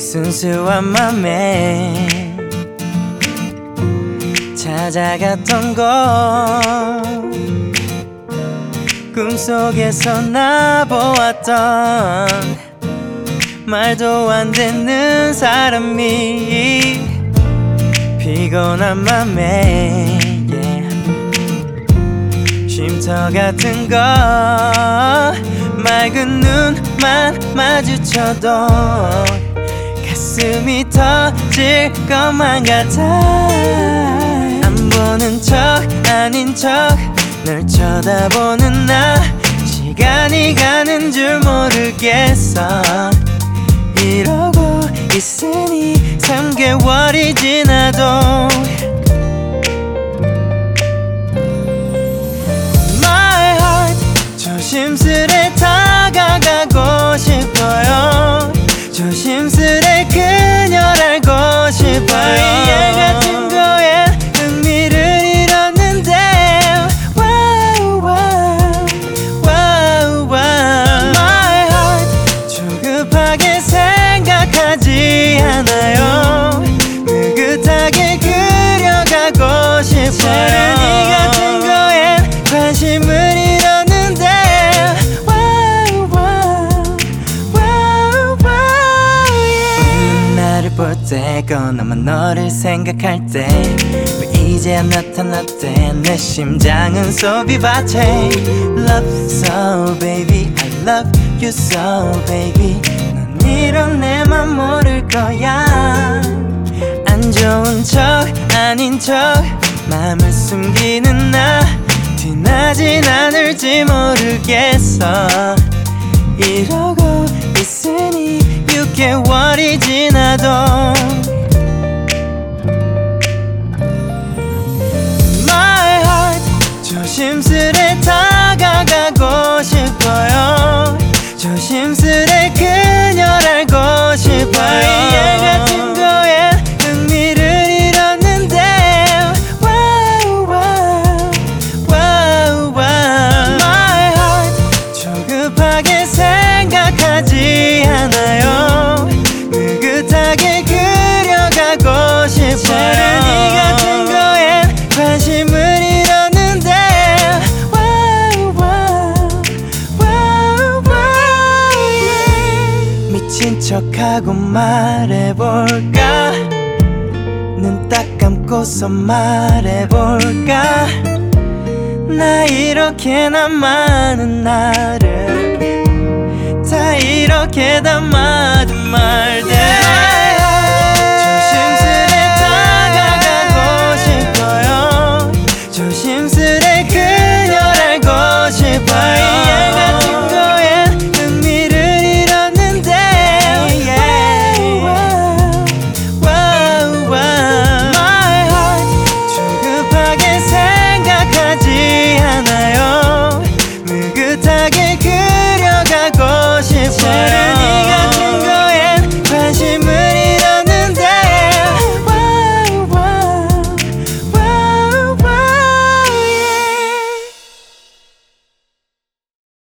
순수한 맘에 찾아갔던 거 꿈속에서 나 보았던 말도 안 되는 사람이 피곤한 맘에 쉼터 같은 거 맑은 눈만 마주쳐도 가슴이 터질 것만 같아. 안 보는 척 아닌 척 널 쳐다보는 나 시간이 가는 줄 모르겠어. 이러고 있으니 3개월이 지나도 My heart 조심스레 다가가고 싶어요. 조심스레 그녀를 알고 싶어요. 이해 같은 거에 흥미를 잃었는데 wow, wow, wow, wow. My heart 조급하게 생각하지 않아요. 느긋하게 그려가고 싶어요. 이 같은 거엔 관심을 잃었는데 wow, wow, wow, wow, yeah. 나를 볼 때 거나마 너를 생각할 때 왜 이제야 나타났대. 내 심장은 so vivace. Love so baby I love you so baby. 넌 이런 내 맘 모를 거야. 안 좋은 척 아닌 척 맘을 숨기는 나 티나진 않을지 모르겠어. 이러고 있으니 6개월이 지나도 My heart 조심스레 다가가고 싶어요. 조심스레 그녀를 알고 싶어요. 이해 같은 거에 흥미를 잃었는데 wow, wow, wow, wow. My heart 조급하게 생각하지 않아요. 느긋하게 그려가고 싶어요. 이 같은 거엔 관심을 잃었는데 wow, wow, wow, wow, yeah. 미친 척하고 말해볼까. 눈 딱 감고서 말해볼까. 나 이렇게나 많은 나를 다 이렇게 다 말